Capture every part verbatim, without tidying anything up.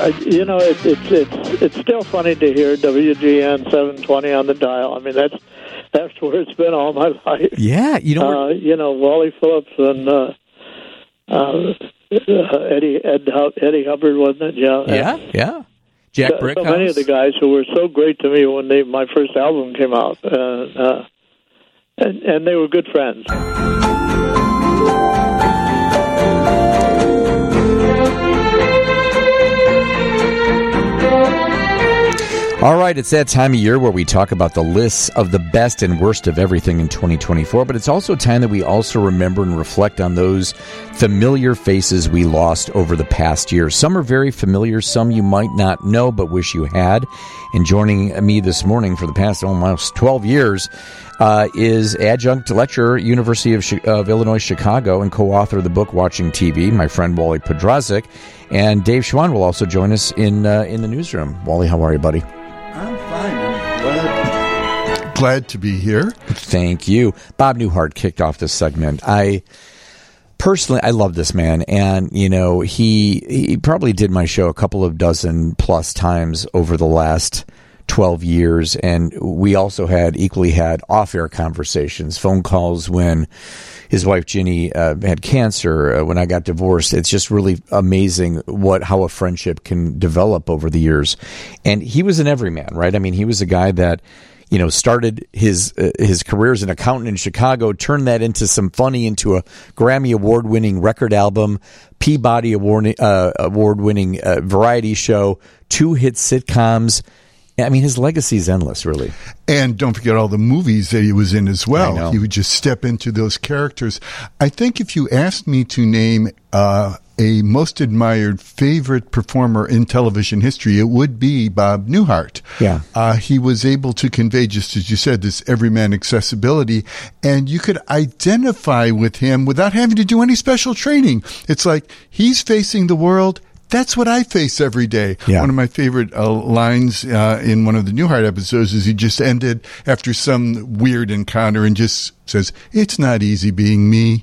uh, you know, it, it's it's it's still funny to hear W G N seven twenty on the dial. I mean, that's that's where it's been all my life. Yeah, you know, uh, you know, Wally Phillips and uh, uh, Eddie Ed, Eddie Hubbard, wasn't it? Yeah, yeah, and yeah. Jack so, Brickhouse. So many of the guys who were so great to me when they my first album came out, uh, uh, and and they were good friends. All right, it's that time of year where we talk about the lists of the best and worst of everything in twenty twenty-four, but it's also time that we also remember and reflect on those familiar faces we lost over the past year. Some are very familiar, some you might not know but wish you had. And joining me this morning for the past almost twelve years uh, is adjunct lecturer, University of, Ch- of Illinois Chicago, and co-author of the book Watching T V, my friend Wally Podrazik. And Dave Schwann will also join us in uh, in the newsroom. Wally, how are you, buddy? I'm fine. I'm glad, glad to be here. Thank you. Bob Newhart kicked off this segment. I personally, I love this man, and you know, he he probably did my show a couple of dozen plus times over the last twelve years, and we also had equally had off-air conversations, phone calls when his wife Ginny uh, had cancer, uh, when I got divorced. It's just really amazing what how a friendship can develop over the years. And he was an everyman, right? I mean, he was a guy that, you know, started his uh, his career as an accountant in Chicago, turned that into some funny, into a Grammy award-winning record album, Peabody award uh, award-winning uh, variety show, two hit sitcoms. I mean, his legacy is endless, really. And don't forget all the movies that he was in as well. He would just step into those characters. I think if you asked me to name uh, a most admired favorite performer in television history, it would be Bob Newhart. Yeah. Uh, he was able to convey, just as you said, this everyman accessibility, and you could identify with him without having to do any special training. It's like he's facing the world. That's what I face every day. Yeah. One of my favorite uh, lines uh, in one of the Newhart episodes is he just ended after some weird encounter and just says, "It's not easy being me."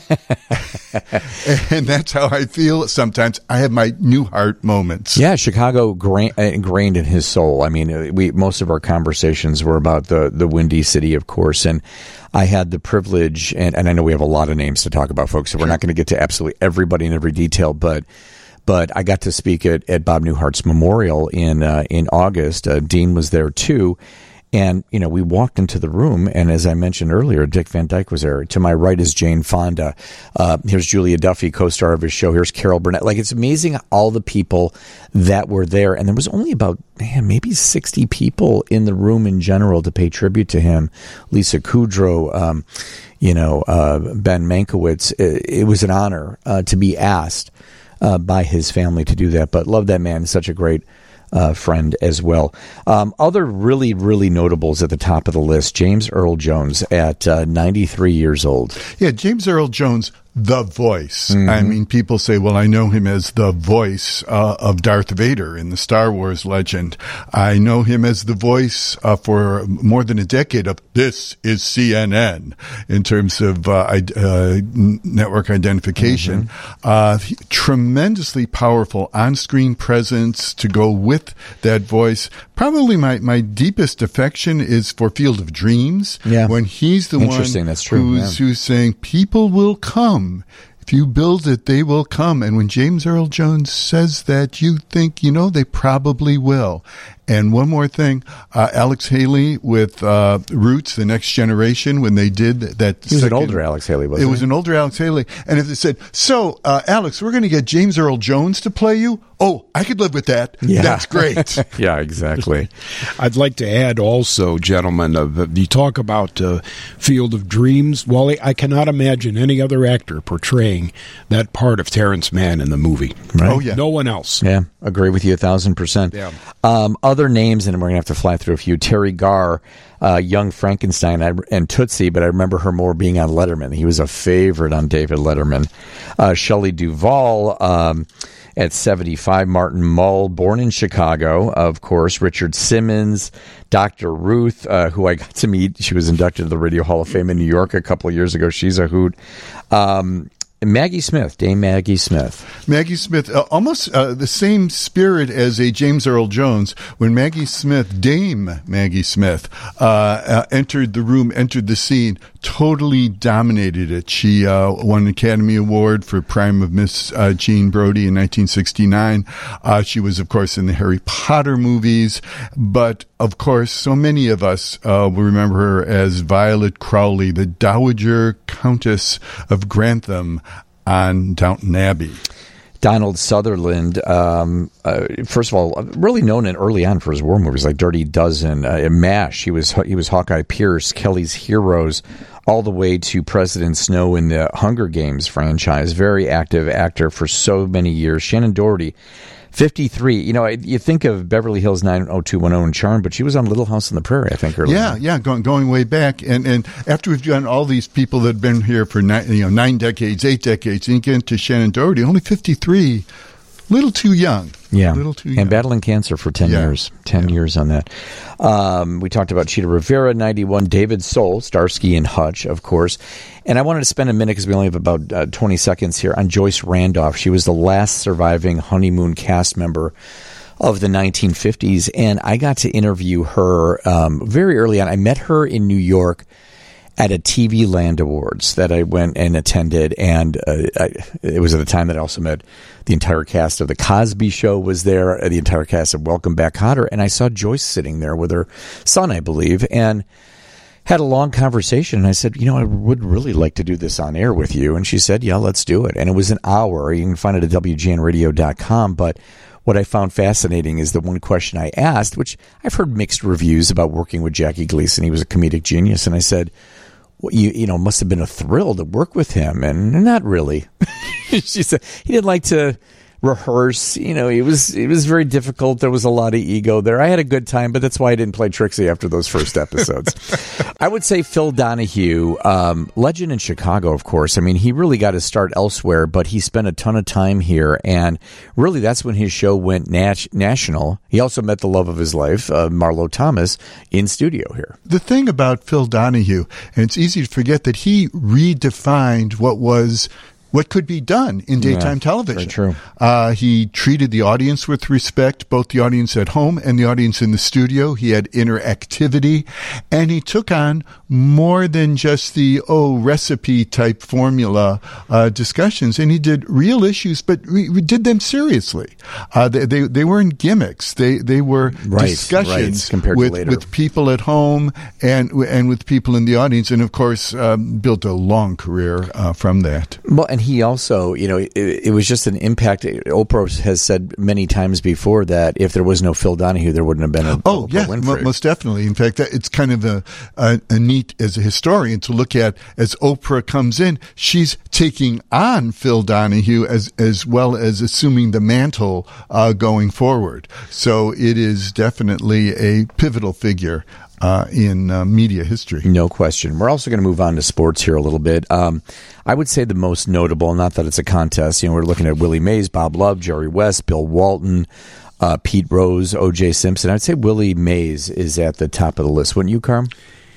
And that's how I feel sometimes. I have my Newhart moments. Yeah, Chicago gra- ingrained in his soul. I mean, we most of our conversations were about the, the Windy City, of course, and I had the privilege, and, and I know we have a lot of names to talk about, folks, so we're not going to get to absolutely everybody in every detail, but But I got to speak at, at Bob Newhart's memorial in uh, in August. Uh, Dean was there too, and you know we walked into the room, and as I mentioned earlier, Dick Van Dyke was there. To my right is Jane Fonda. Uh, here's Julia Duffy, co-star of his show. Here's Carol Burnett. Like, it's amazing all the people that were there, and there was only about man maybe sixty people in the room in general to pay tribute to him. Lisa Kudrow, um, you know, uh, Ben Mankiewicz. It, it was an honor uh, to be asked Uh, by his family to do that, but love that man. Such a great uh, friend as well. Um, other really, really notables at the top of the list: James Earl Jones at uh, ninety-three years old. Yeah, James Earl Jones, the voice. Mm-hmm. I mean, people say, well, I know him as the voice uh, of Darth Vader in the Star Wars legend. I know him as the voice uh, for more than a decade of This is C N N in terms of uh, uh, network identification. Mm-hmm. Uh, he, tremendously powerful on-screen presence to go with that voice. Probably my, my deepest affection is for Field of Dreams. Yeah. When he's the Interesting, one that's true, who's, yeah. who's saying, people will come. If you build it, they will come. And when James Earl Jones says that, you think, you know, they probably will. And one more thing, uh, Alex Haley with uh, Roots, The Next Generation, when they did that. He was second, an older Alex Haley, wasn't It he? was an older Alex Haley. And if they said, so, uh, Alex, we're going to get James Earl Jones to play you. Oh, I could live with that. Yeah. That's great. Yeah, exactly. I'd like to add also, gentlemen, uh, you talk about uh, Field of Dreams. Wally, I cannot imagine any other actor portraying that part of Terrence Mann in the movie. Right. Oh, yeah. No one else. Yeah, agree with you a thousand percent. Yeah. Um, other names, and we're going to have to fly through a few. Terry Garr, uh, Young Frankenstein, I, and Tootsie, but I remember her more being on Letterman. He was a favorite on David Letterman. Uh, Shelley Duvall um, at seventy-five. Martin Mull, born in Chicago, of course. Richard Simmons, Doctor Ruth, uh, who I got to meet. She was inducted to the Radio Hall of Fame in New York a couple of years ago. She's a hoot. Um, Maggie Smith, Dame Maggie Smith. Maggie Smith, uh, almost uh, the same spirit as a James Earl Jones. When Maggie Smith, Dame Maggie Smith, uh, uh, entered the room, entered the scene, totally dominated it. She uh, won an Academy Award for Prime of Miss uh, Jean Brodie in nineteen sixty-nine. Uh, she was, of course, in the Harry Potter movies. But, of course, so many of us uh, will remember her as Violet Crowley, the Dowager Countess of Grantham on Downton Abbey. Donald Sutherland, um, uh, first of all, really known in early on for his war movies like Dirty Dozen, uh, MASH. He was he was Hawkeye Pierce, Kelly's Heroes, all the way to President Snow in the Hunger Games franchise. Very active actor for so many years. Shannon Doherty, fifty-three. You know, you think of Beverly Hills nine oh two one oh and Charm, but she was on Little House on the Prairie, I think, earlier. Yeah, yeah, going going way back. And and after we've done all these people that have been here for nine, you know, nine decades, eight decades, and you get into Shannon Doherty, only fifty-three, little too young. Yeah, little too young. And battling cancer for ten yeah. years. ten yeah. years on that. Um, we talked about Cheetah Rivera, ninety-one, David Soul, Starsky and Hutch, of course. And I wanted to spend a minute, because we only have about uh, twenty seconds here, on Joyce Randolph. She was the last surviving Honeymoon cast member of the nineteen fifties, and I got to interview her um, very early on. I met her in New York at a T V Land Awards that I went and attended, and uh, I, it was at the time that I also met the entire cast of The Cosby Show was there, the entire cast of Welcome Back, Kotter, and I saw Joyce sitting there with her son, I believe, and had a long conversation, and I said, you know, I would really like to do this on air with you, and she said, yeah, let's do it, and it was an hour. You can find it at W G N radio dot com, but what I found fascinating is the one question I asked, which I've heard mixed reviews about working with Jackie Gleason. He was a comedic genius, and I said, well, you you know, must have been a thrill to work with him, and not really. She said he didn't like to rehearse. You know, it was it was very difficult. There was a lot of ego there. I had a good time, but that's why I didn't play Trixie after those first episodes. I would say Phil Donahue, um, legend in Chicago, of course. I mean, he really got his start elsewhere, but he spent a ton of time here, and really that's when his show went nat- national. He also met the love of his life, uh, Marlo Thomas, in studio here. The thing about Phil Donahue, and it's easy to forget that he redefined what was what could be done in daytime yeah, television. Very true. Uh, he treated the audience with respect, both the audience at home and the audience in the studio. He had interactivity, and he took on more than just the, oh, recipe type formula uh, discussions, and he did real issues, but we, we did them seriously. Uh, they, they they weren't gimmicks. They they were right, discussions right, compared with, to later. with people at home and and with people in the audience, and of course um, built a long career uh, from that. Well, and he also, you know, it, it was just an impact. Oprah has said many times before that if there was no Phil Donahue, there wouldn't have been a oh Oprah yeah, Winfrey. m- most definitely. In fact, it's kind of a, a, a neat as a historian to look at as Oprah comes in. She's taking on Phil Donahue as as well as assuming the mantle uh, going forward. So it is definitely a pivotal figure Uh, in uh, media history. No question. We're also going to move on to sports here a little bit. Um, I would say the most notable, not that it's a contest, you know, we're looking at Willie Mays, Bob Love, Jerry West, Bill Walton, uh, Pete Rose, O J Simpson. I'd say Willie Mays is at the top of the list. Wouldn't you, Carm?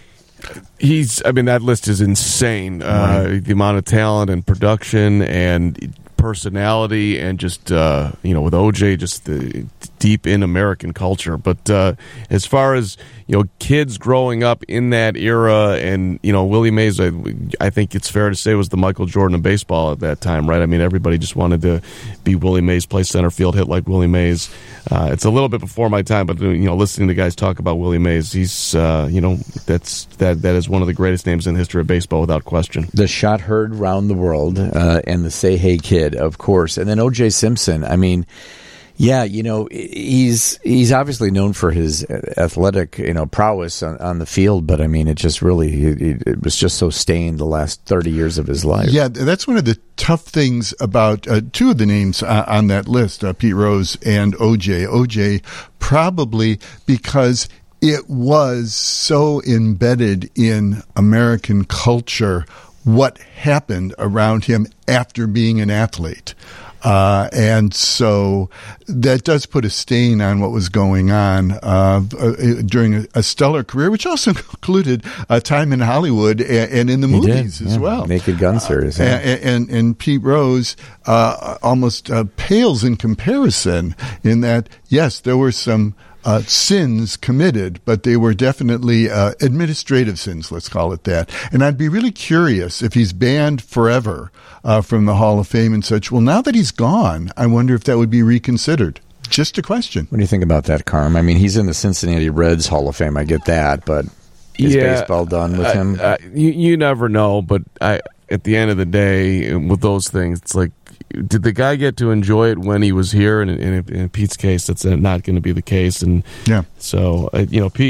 He's, I mean, that list is insane. Uh, right. The amount of talent and production and personality and just, uh, you know, with O J, just the deep in American culture. But uh, as far as, you know, kids growing up in that era and, you know, Willie Mays, I, I think it's fair to say was the Michael Jordan of baseball at that time, right? I mean, everybody just wanted to be Willie Mays, play center field, hit like Willie Mays. Uh, it's a little bit before my time, but, you know, listening to guys talk about Willie Mays, he's, uh, you know, that's that that is one of the greatest names in the history of baseball without question. The shot heard round the world uh, and the Say Hey Kid, of course. And then O J Simpson, I mean, yeah, you know, he's he's obviously known for his athletic, you know, prowess on, on the field, but I mean, it just really, it, it was just so stained the last thirty years of his life. Yeah, that's one of the tough things about uh, two of the names uh, on that list, uh, Pete Rose and O J. O J probably because it was so embedded in American culture what happened around him after being an athlete. Uh, and so that does put a stain on what was going on uh, during a, a stellar career, which also included a time in Hollywood and, and in the He movies did, as yeah. well. Naked Gun series. Uh, yeah. and, and, and Pete Rose uh, almost uh, pales in comparison in that, yes, there were some Uh, sins committed, but they were definitely uh, administrative sins, let's call it that. And I'd be really curious if he's banned forever uh, from the Hall of Fame and such. Well, now that he's gone, I wonder if that would be reconsidered. Just a question. What do you think about that, Carm? I mean, he's in the Cincinnati Reds Hall of Fame. I get that, but is Yeah, baseball done with I- him? I- you, you never know, but I, at the end of the day, with those things, it's like, did the guy get to enjoy it when he was here? And in, in, in Pete's case, that's not going to be the case. And Yeah. so, uh, you know, Pete,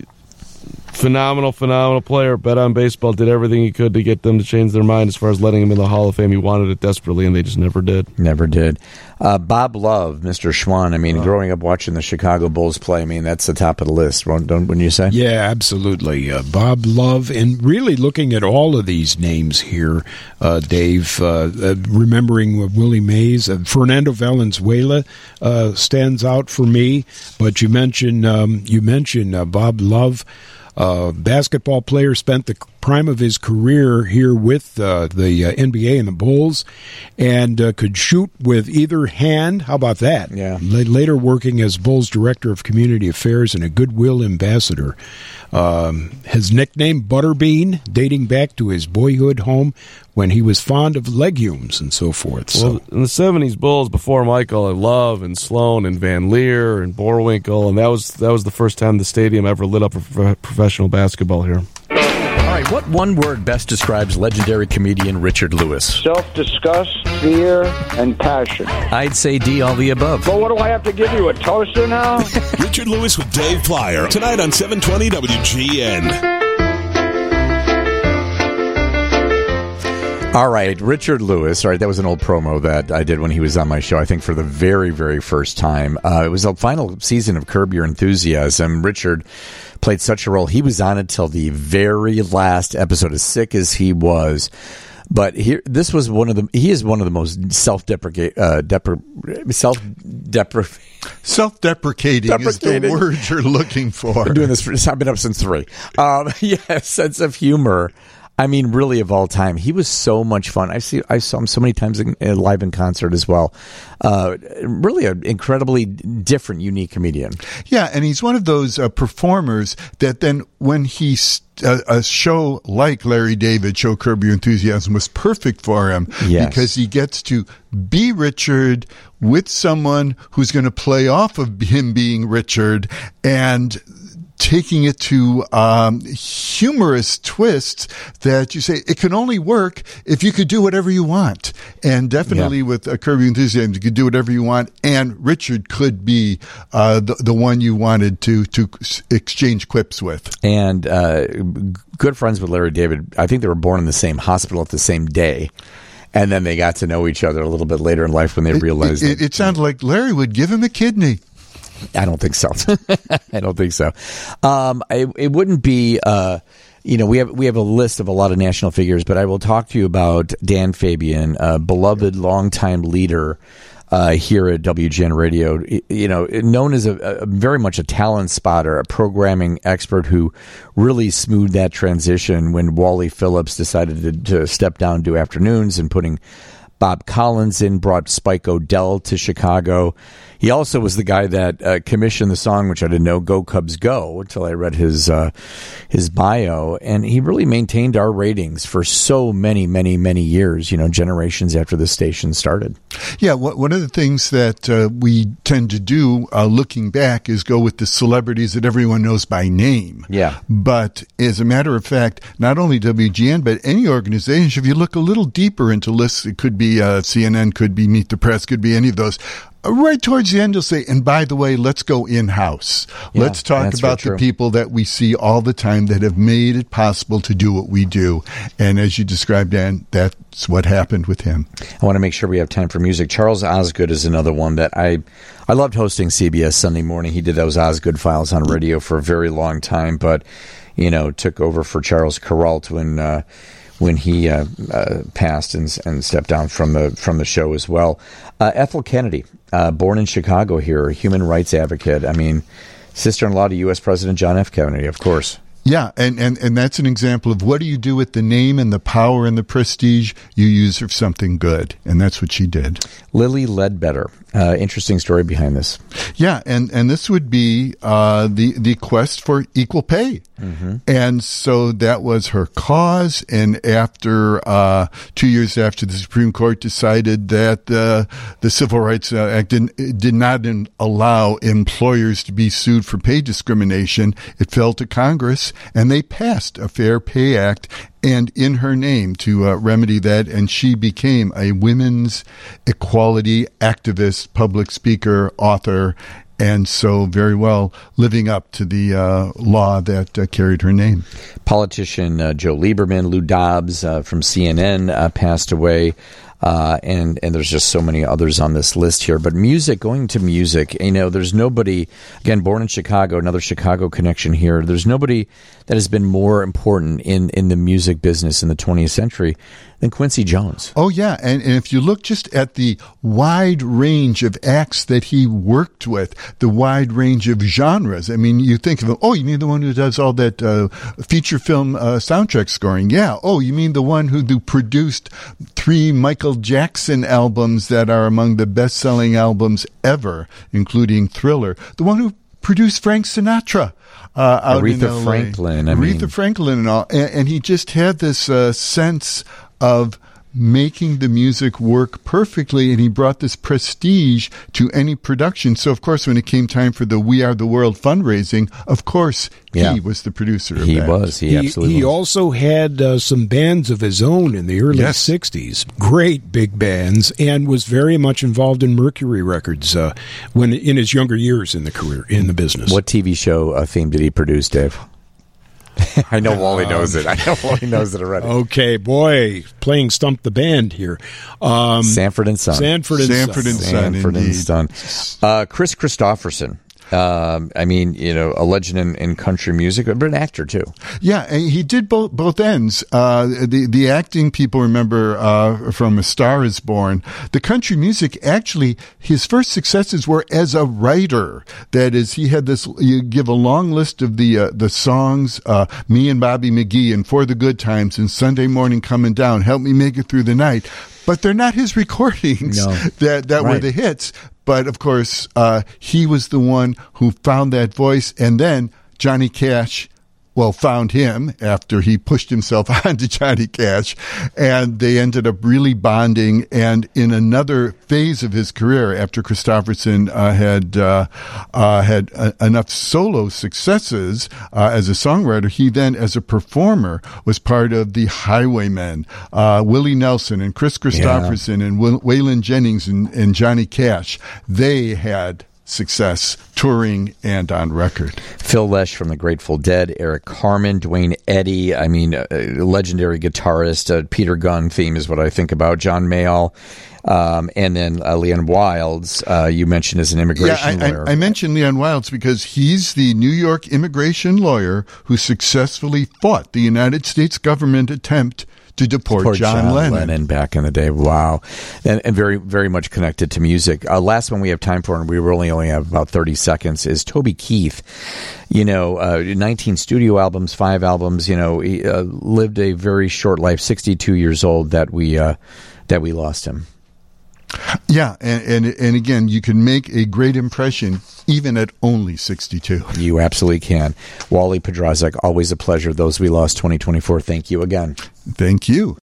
phenomenal, phenomenal player, bet on baseball, did everything he could to get them to change their mind as far as letting him in the Hall of Fame. He wanted it desperately, and they just never did. Never did. Uh, Bob Love, Mister Schwann. I mean, growing up watching the Chicago Bulls play, I mean, that's the top of the list, don't, don't- wouldn't you say? Yeah, absolutely. Uh, Bob Love, and really looking at all of these names here, uh, Dave, uh, uh, remembering uh, Willie Mays, uh, Fernando Valenzuela uh, stands out for me. But you mentioned um, you mentioned uh, Bob Love. Uh, basketball player, spent the prime of his career here with uh, the uh, N B A and the Bulls, and uh, could shoot with either hand. How about that? Yeah. La- later working as Bulls Director of Community Affairs and a Goodwill Ambassador. Um, his nickname, Butterbean, dating back to his boyhood home when he was fond of legumes and so forth. So. Well, in the seventies Bulls, before Michael, had Love and Sloan and Van Leer and Boerwinkle, and that was that was the first time the stadium ever lit up for pro- professional basketball here. All right, what one word best describes legendary comedian Richard Lewis? Self-disgust, fear, and passion. I'd say D, all the above. But what do I have to give you, a toaster now? Richard Lewis with Dave Plyer, tonight on seven twenty W G N. All right, Richard Lewis. All right, that was an old promo that I did when he was on my show, I think for the very, very first time. Uh, it was the final season of Curb Your Enthusiasm. Richard played such a role. He was on it till the very last episode, as sick as he was. But here, this was one of the. He is one of the most self-deprecate, uh, depre, self-deprecate. Self-deprecating, Deprecating. is the word you're looking for. Been doing this. For, I've been up since three. Um, yeah, sense of humor. I mean, really, of all time, he was so much fun. I see, I saw him so many times in, uh, live in concert as well. Uh, really, an incredibly different, unique comedian. Yeah, and he's one of those uh, performers that then, when he st- uh, a show like Larry David, show Curb Your Enthusiasm, was perfect for him Yes. because he gets to be Richard with someone who's going to play off of him being Richard and taking it to um, humorous twists that you say it can only work if you could do whatever you want. And definitely Yeah. with uh, Curb Your Enthusiasm, you could do whatever you want. And Richard could be uh, the, the one you wanted to, to exchange quips with. And uh, good friends with Larry David. I think they were born in the same hospital at the same day. And then they got to know each other a little bit later in life when they realized It, it, that- it sounded like Larry would give him a kidney. I don't think so. I don't think so. Um, it, it wouldn't be, uh, you know, we have we have a list of a lot of national figures, but I will talk to you about Dan Fabian, a beloved longtime leader uh, here at W G N Radio. You know, known as a, a very much a talent spotter, a programming expert who really smoothed that transition when Wally Phillips decided to, to step down and do afternoons, and putting Bob Collins in, brought Spike O'Dell to Chicago. He also was the guy that uh, commissioned the song, which I didn't know, Go Cubs Go, until I read his uh, his bio. And he really maintained our ratings for so many, many, many years, you know, generations after the station started. Yeah, wh- one of the things that uh, we tend to do, uh, looking back, is go with the celebrities that everyone knows by name. Yeah. But as a matter of fact, not only W G N, but any organization, if you look a little deeper into lists, it could be uh, C N N, could be Meet the Press, could be any of those. Right towards the end, you'll say, and by the way, let's go in-house. Yeah, let's talk that's about very the true. people that we see all the time that have made it possible to do what we do. And as you described, Dan, that's what happened with him. I want to make sure we have time for music. Charles Osgood is another one that I I loved hosting C B S Sunday Morning. He did those Osgood Files on radio for a very long time, but, you know, took over for Charles Kuralt when uh, when he uh, uh, passed and, and stepped down from the from the show as well. Uh, Ethel Kennedy, uh, born in Chicago here, a human rights advocate. I mean, sister-in-law to U S President John F. Kennedy, of course. Yeah, and, and, and that's an example of what do you do with the name and the power and the prestige? You use for something good, and that's what she did. Lily Ledbetter. Uh, interesting story behind this. Yeah, and, and this would be uh, the, the quest for equal pay. Mm-hmm. And so that was her cause, and after uh, two years after the Supreme Court decided that uh, the Civil Rights Act did, did not in, allow employers to be sued for pay discrimination, it fell to Congress, and they passed a Fair Pay Act, and in her name to uh, remedy that, and she became a women's equality activist, public speaker, author, and so very well living up to the uh, law that uh, carried her name. Politician uh, Joe Lieberman, Lou Dobbs uh, from C N N uh, passed away. Uh, and, and there's just so many others on this list here. But music, going to music, you know, there's nobody, again, born in Chicago, another Chicago connection here. There's nobody that has been more important in, in the music business in the twentieth century than Quincy Jones. Oh, yeah. And, and if you look just at the wide range of acts that he worked with, the wide range of genres. I mean, you think of him, oh, you mean the one who does all that uh, feature film uh, soundtrack scoring? Yeah. Oh, you mean the one who, who produced three Michael Jackson albums that are among the best-selling albums ever, including Thriller. The one who produced Frank Sinatra. Uh, out Aretha in L A. Franklin. I Aretha mean. Franklin and all. And, and he just had this uh, sense of making the music work perfectly, and he brought this prestige to any production. So, of course, when it came time for the We Are the World fundraising, of course, yeah. he was the producer of he that. Was. He, he absolutely He was. also had uh, some bands of his own in the early Yes. sixties. Great big bands, and was very much involved in Mercury Records uh, when in his younger years in the career, in the business. What T V show uh, theme did he produce, Dave? I know Wally knows it. I know Wally knows it already. Okay, boy, playing Stump the Band here. Um, Sanford and Son. Sanford and Sanford Son. and Son, Sanford and indeed. Son. Uh, Chris Christopherson. Um, I mean, you know, a legend in, in country music, but an actor too. Yeah, and he did both both ends. Uh, the the acting people remember uh, from A Star Is Born. The country music, actually, his first successes were as a writer. That is, he had this. You give a long list of the uh, the songs. Uh, Me and Bobby McGee and For the Good Times and Sunday Morning Coming Down. Help Me Make It Through the Night. But they're not his recordings No. that that Right. were the hits. But of course, uh, he was the one who found that voice, and then Johnny Cash, well, found him after he pushed himself onto Johnny Cash, and they ended up really bonding. And in another phase of his career, after Christopherson uh, had uh, uh, had uh, enough solo successes uh, as a songwriter, he then, as a performer, was part of the Highwaymen, uh, Willie Nelson and Chris Christopherson yeah. and Will- Waylon Jennings and, and Johnny Cash. They had success touring and on record. Phil Lesh from the Grateful Dead, Eric Carmen, Dwayne Eddy, I mean, a legendary guitarist. uh, Peter Gunn theme is what I think about. John Mayall, um, and then uh, Leon Wilds, uh, you mentioned as an immigration yeah, I, lawyer. I, I mentioned Leon Wilds because he's the New York immigration lawyer who successfully fought the United States government attempt to deport Poor John, John Lennon. Lennon back in the day. Wow. And, and very, very much connected to music. Uh, last one we have time for, and we really only have about thirty seconds, is Toby Keith. You know, uh, nineteen studio albums, five albums, you know, he uh, lived a very short life, sixty-two years old, that we, uh, that we lost him. Yeah, and, and and again, you can make a great impression even at only sixty-two. You absolutely can. Wally Podrazek, always a pleasure. Those We Lost twenty twenty-four, thank you again. Thank you.